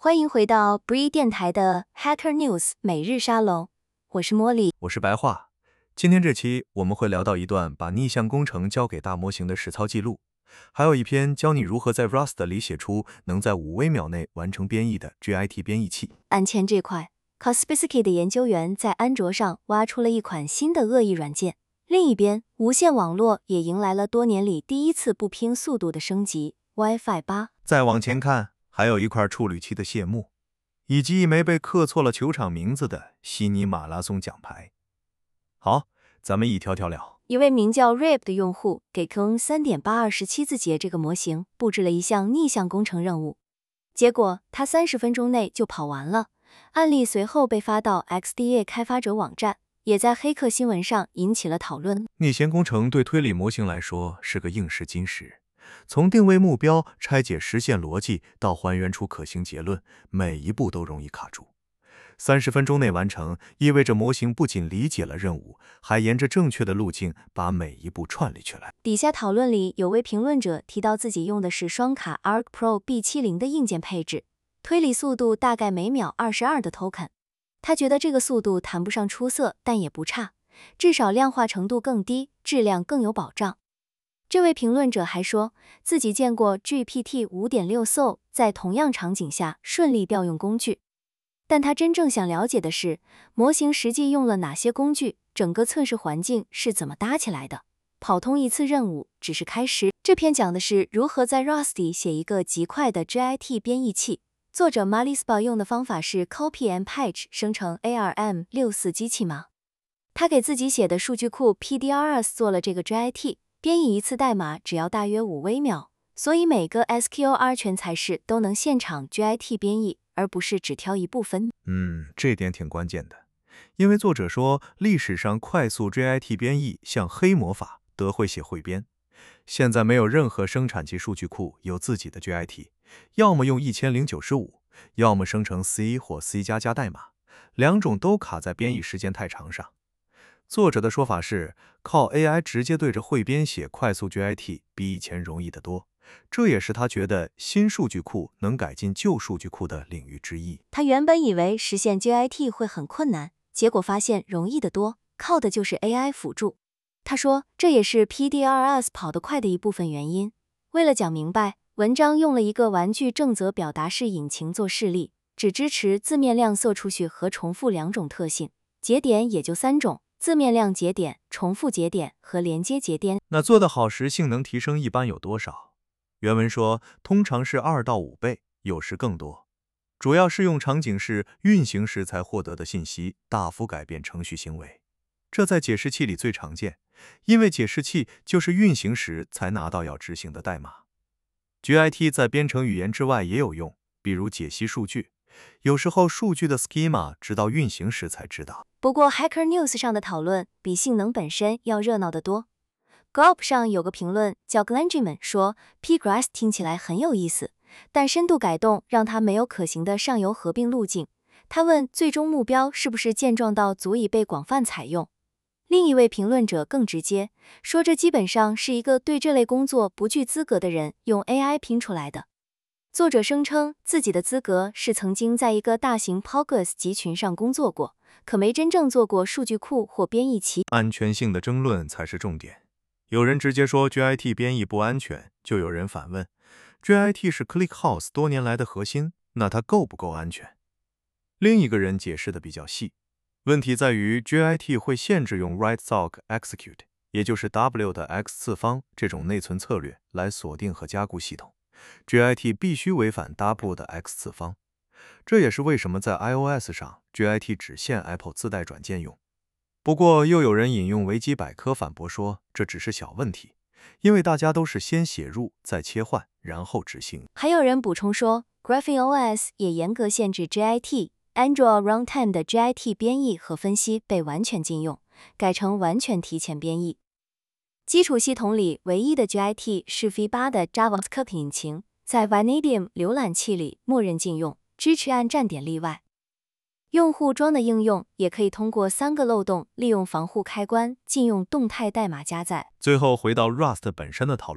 欢迎回到 Bree 电台的 Hacker News 每日沙龙，我是茉莉， 我是白话。今天这期我们会聊到一段把逆向工程交给大模型的实操记录，还有一篇教你如何在 Rust 里写出能在5微秒内完成编译的 Git 编译器。 安全这块 Kaspersky 的研究员在安卓上挖出了一款新的恶意软件。另一边，无线网络也迎来了多年里第一次不拼速度的升级 Wi-Fi 8。 再往前看，还有一块处理器的谢幕，以及一枚被刻错了球场名字的悉尼马拉松奖牌。好，咱们一条条聊。 一位名叫 Rip 的用户给 Kong 3.827字节这个模型布置了一项逆向工程任务，结果他30分钟内就跑完了。案例随后被发到 XDA 开发者网站，也在黑客新闻上引起了讨论。 逆向工程对推理模型来说是个硬实金石，从定位目标、拆解实现逻辑到还原出可行结论，每一步都容易卡住。30分钟内完成，意味着模型不仅理解了任务，还沿着正确的路径把每一步串联起来。 底下讨论里有位评论者提到自己用的是双卡 Arc Pro B70的硬件配置，推理速度大概每秒22的 token。他觉得这个速度谈不上出色，但也不差，至少量化程度更低，质量更有保障。这位评论者还说自己见过 GPT 5.6 Soul 在同样场景下顺利调用工具。但他真正想了解的是，模型实际用了哪些工具，整个测试环境是怎么搭起来的。跑通一次任务只是开始。这篇讲的是如何在 Rust 里写一个极快的 Git 编译器。作者 Malispa 用的方法是 Copy and Patch 生成 ARM64 机器码。他给自己写的数据库 PDRs 做了这个 Git， 编译一次代码只要大约5微秒，所以每个 SQR 全材式都能现场 Git 编译，而不是只挑一部分。 这点挺关键的，因为作者说历史上快速 Git 编译像黑魔法，得会写汇编。现在没有任何生产级数据库有自己的 Git， 要么用1095，要么生成 C 或 C++ 代码，两种都卡在编译时间太长上。作者的说法是，靠 AI 直接对着汇编写快速 Git 比以前容易得多，这也是他觉得新数据库能改进旧数据库的领域之一。 他原本以为实现 Git 会很困难，结果发现容易得多，靠的就是 AI 辅助。他说，这也是 PDRs 跑得快的一部分原因。为了讲明白，文章用了一个玩具正则表达式引擎做示例，只支持字面量色出去和重复两种特性，节点也就3种，字面量节点、重复节点和连接节点。 那做得好时性能提升一般有多少？原文说，通常是2到5倍，有时更多。主要是用场景是运行时才获得的信息，大幅改变程序行为。这在解释器里最常见，因为解释器就是运行时才拿到要执行的代码。Git 在编程语言之外也有用，比如解析数据。有时候数据的 schema 直到运行时才知道。 不过 Hacker News 上的讨论比性能本身要热闹得多。Gulp 上有个评论叫 Glenjiman 说 Pgrass 听起来很有意思，但深度改动让它没有可行的上游合并路径。他问最终目标是不是健壮到足以被广泛采用。另一位评论者更直接，说这基本上是一个对这类工作不具资格的人用 AI 拼出来的。作者声称自己的资格是曾经在一个大型 Postgres 集群上工作过，可没真正做过数据库或编译器。 安全性的争论才是重点。有人直接说 Git 编译不安全，就有人反问 Git 是 ClickHouse 多年来的核心，那它够不够安全？另一个人解释的比较细，问题在于 Git 会限制用 write-sock-execute， 也就是 W 的 x 次方这种内存策略来锁定和加固系统。Git 必须违反 W 的 x 次方，这也是为什么在 iOS 上 Git 只限 Apple 自带软件用。不过又有人引用维基百科反驳说，这只是小问题，因为大家都是先写入再切换，然后执行。 还有人补充说 GraphineOS 也严格限制 Git、Android Runtime 的 Git 编译和分析被完全禁用，改成完全提前编译。基础系统里唯一的 Git 是 V8 的 JavaScript 引擎，在 Vanadium 浏览器里默认禁用，支持按站点例外。用户装的应用也可以通过3个漏洞，利用防护开关禁用动态代码加载。 最后回到 Rust 本身的讨论，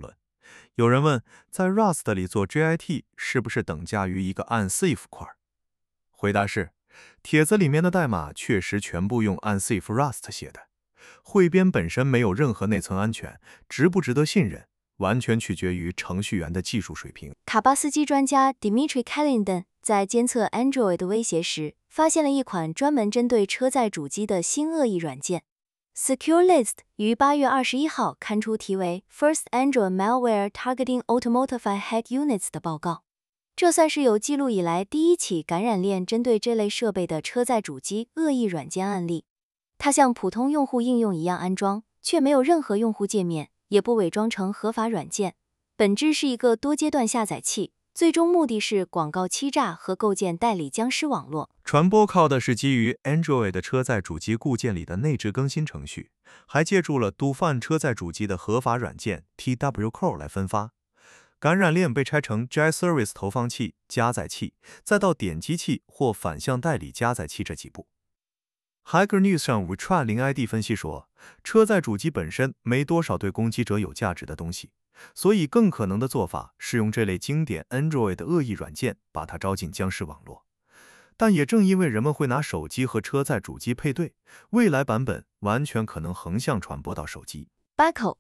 有人问，在 Rust 里做 JIT 是不是等价于一个 unsafe 块？回答是，帖子里面的代码确实全部用 unsafe Rust 写的，汇编本身没有任何内存安全，值不值得信任，完全取决于程序员的技术水平。 卡巴斯基专家 Dmitry Kalinin 在监测 Android 威胁时，发现了一款专门针对车载主机的新恶意软件。SecureList 于8月21号刊出题为 First Android Malware Targeting Automotive Head Units 的报告，这算是有记录以来第一起感染链针对这类设备的车载主机恶意软件案例。它像普通用户应用一样安装，却没有任何用户界面，也不伪装成合法软件，本质是一个多阶段下载器，最终目的是广告欺诈和构建代理僵尸网络。 传播靠的是基于 Android 的车载主机固件里的内置更新程序，还借助了毒贩车载主机的合法软件 TWCore 来分发。感染链被拆成 JService 投放器、加载器，再到点击器或反向代理加载器这几步。Hacker News 上 Retry 0ID 分析说，车载主机本身没多少对攻击者有价值的东西，所以更可能的做法是用这类经典 Android 的恶意软件把它招进僵尸网络。但也正因为人们会拿手机和车载主机配对，未来版本完全可能横向传播到手机。 Baco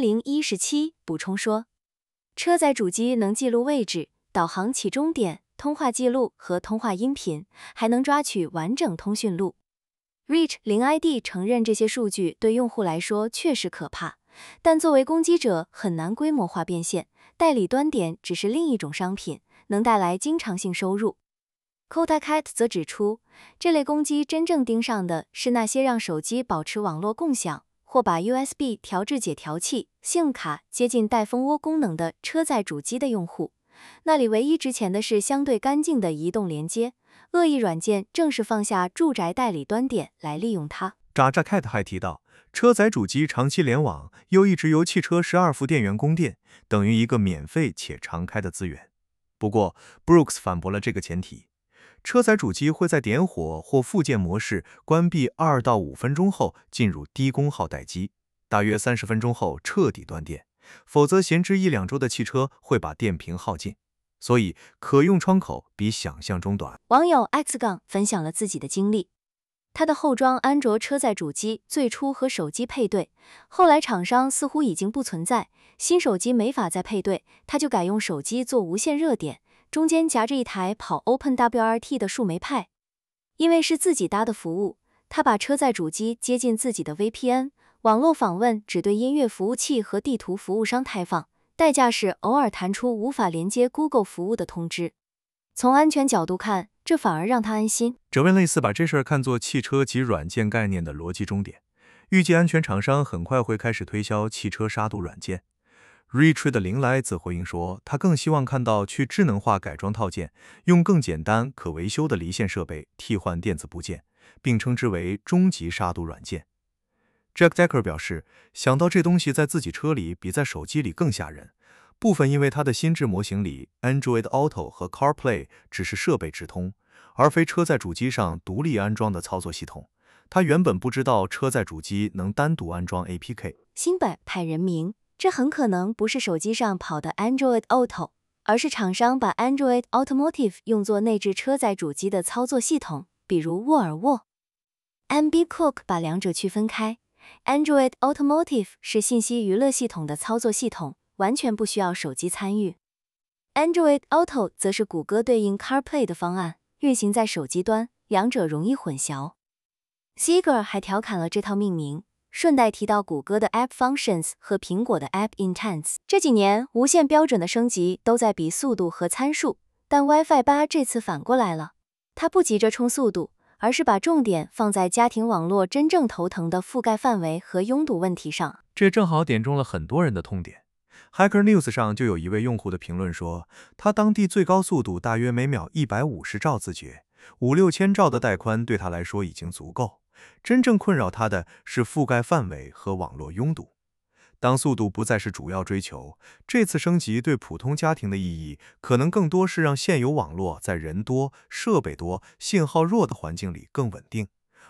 8017补充说，车载主机能记录位置、导航起终点、通话记录和通话音频，还能抓取完整通讯录。Reach 0ID 承认这些数据对用户来说确实可怕，但作为攻击者很难规模化变现，代理端点只是另一种商品，能带来经常性收入。Kotakat 则指出，这类攻击真正盯上的是那些让手机保持网络共享，或把 USB 调制解调器、SIM 卡接近带蜂窝功能的车载主机的用户，那里唯一值钱的是相对干净的移动连接。恶意软件正是放下住宅代理端点来利用它。 渣渣 Cat 还提到，车载主机长期联网又一直由汽车12伏电源供电，等于一个免费且常开的资源。不过 Brooks 反驳了这个前提，车载主机会在点火或复建模式关闭2到5分钟后进入低功耗待机，大约30分钟后彻底断电，否则闲置1-2周的汽车会把电瓶耗尽。所以可用窗口比想象中短。 网友 X 杠分享了自己的经历，他的后装安卓车载主机最初和手机配对，后来厂商似乎已经不存在，新手机没法再配对，他就改用手机做无线热点，中间夹着一台跑 OpenWRT 的树莓派。因为是自己搭的服务，他把车载主机接进自己的 VPN， 网络访问只对音乐服务器和地图服务商开放，代价是偶尔弹出无法连接 Google 服务的通知。从安全角度看，这反而让他安心。 这位类似把这事儿看作汽车及软件概念的逻辑终点，预计安全厂商很快会开始推销汽车杀毒软件。Reach 的林来则回应说，他更希望看到去智能化改装套件，用更简单可维修的离线设备替换电子部件，并称之为终极杀毒软件。Jack Decker 表示，想到这东西在自己车里比在手机里更吓人，部分因为他的心智模型里 Android Auto 和 CarPlay 只是设备直通，而非车载主机上独立安装的操作系统。他原本不知道车载主机能单独安装 APK。 新版派人名，这很可能不是手机上跑的 Android Auto， 而是厂商把 Android Automotive 用作内置车载主机的操作系统，比如沃尔沃。MB Cook 把两者区分开， Android Automotive 是信息娱乐系统的操作系统，完全不需要手机参与。Android Auto 则是谷歌对应 CarPlay 的方案，运行在手机端，两者容易混淆。Seeger 还调侃了这套命名，顺带提到谷歌的 App Functions 和苹果的 App Intents。这几年无线标准的升级都在比速度和参数，但 Wi-Fi 8这次反过来了，它不急着冲速度，而是把重点放在家庭网络真正头疼的覆盖范围和拥堵问题上。 这正好点中了很多人的痛点。Hacker News 上就有一位用户的评论说，他当地最高速度大约每秒150兆字节，5-6千兆的带宽对他来说已经足够。真正困扰他的是覆盖范围和网络拥堵。当速度不再是主要追求，这次升级对普通家庭的意义可能更多是让现有网络在人多、设备多、信号弱的环境里更稳定，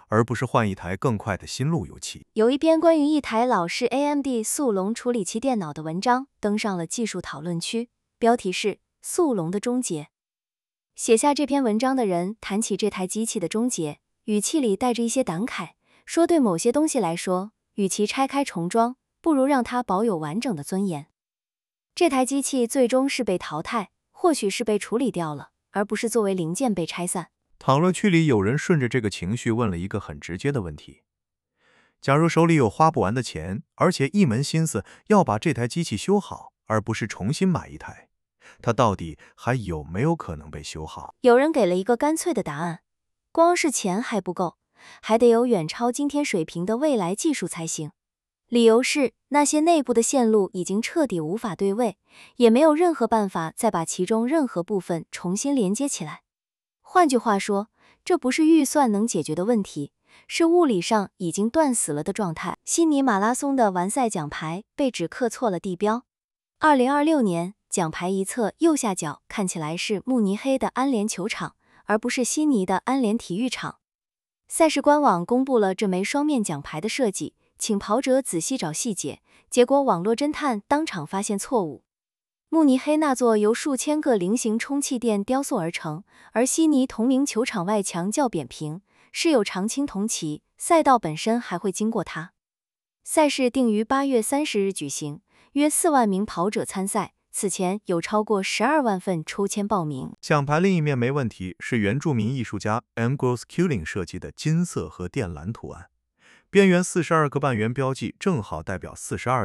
而不是换一台更快的新路由器。 有一篇关于一台老式 AMD 速龙处理器电脑的文章登上了技术讨论区，标题是“速龙的终结”。写下这篇文章的人谈起这台机器的终结，语气里带着一些感慨，说对某些东西来说，与其拆开重装，不如让它保有完整的尊严。这台机器最终是被淘汰，或许是被处理掉了，而不是作为零件被拆散。 讨论区里有人顺着这个情绪问了一个很直接的问题：假如手里有花不完的钱，而且一门心思要把这台机器修好，而不是重新买一台，它到底还有没有可能被修好？ 有人给了一个干脆的答案：光是钱还不够，还得有远超今天水平的未来技术才行。理由是，那些内部的线路已经彻底无法对位，也没有任何办法再把其中任何部分重新连接起来。换句话说，这不是预算能解决的问题，是物理上已经断死了的状态。悉尼马拉松的完赛奖牌被指刻错了地标。2026年，奖牌一侧右下角看起来是慕尼黑的安联球场，而不是悉尼的安联体育场。赛事官网公布了这枚双面奖牌的设计，请跑者仔细找细节，结果网络侦探当场发现错误。慕尼黑那座由数千个菱形充气垫雕塑而成，而悉尼同名球场外墙较扁平，是有长青铜旗，赛道本身还会经过它。赛事定于8月30日举行，约4万名跑者参赛，此前有超过12万份抽签报名。 奖牌另一面没问题，是原住民艺术家 Angus Killing 设计的金色和靛蓝图案，边缘42个半圆标记正好代表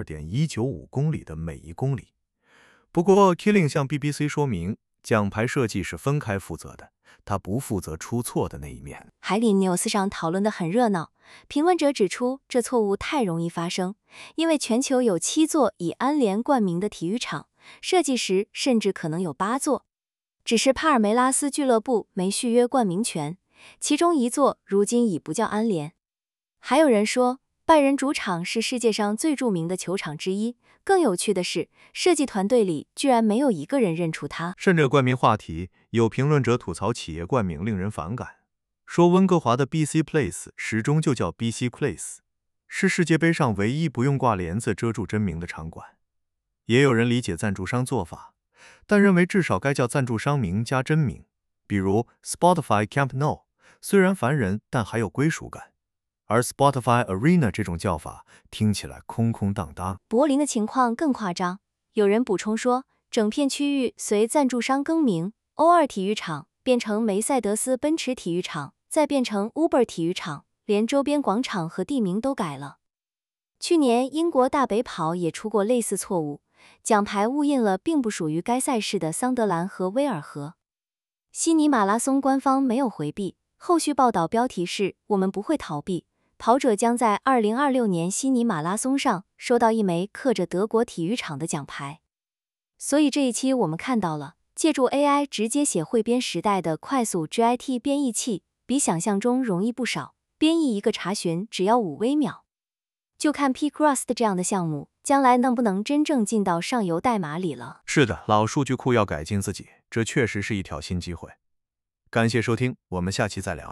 42.195公里的每一公里。不过 Killing 向 BBC 说明，奖牌设计是分开负责的，他不负责出错的那一面。 海里 News 上讨论得很热闹，评论者指出这错误太容易发生，因为全球有7座以安联冠名的体育场，设计时甚至可能有8座。只是帕尔梅拉斯俱乐部没续约冠名权，其中一座如今已不叫安联。还有人说，拜仁主场是世界上最著名的球场之一，更有趣的是，设计团队里居然没有一个人认出它。 顺着冠名话题，有评论者吐槽企业冠名令人反感，说温哥华的 BC Place 始终就叫 BC Place， 是世界杯上唯一不用挂帘子遮住真名的场馆。也有人理解赞助商做法，但认为至少该叫赞助商名加真名，比如 Spotify Camp Nou， 虽然烦人，但还有归属感。而 Spotify Arena 这种叫法听起来空空荡荡。 柏林的情况更夸张，有人补充说，整片区域随赞助商更名，O2体育场变成梅赛德斯奔驰体育场，再变成 Uber 体育场，连周边广场和地名都改了。去年英国大北跑也出过类似错误，奖牌误印了并不属于该赛事的桑德兰和威尔河。悉尼马拉松官方没有回避，后续报道标题是“我们不会逃避”。跑者将在2026年悉尼马拉松上收到一枚刻着德国体育场的奖牌。所以这一期我们看到了，借助 AI 直接写汇编时代的快速 GIT 编译器，比想象中容易不少，编译一个查询只要5微秒。就看 Picrust 这样的项目，将来能不能真正进到上游代码里了。 是的，老数据库要改进自己，这确实是一条新机会。感谢收听，我们下期再聊。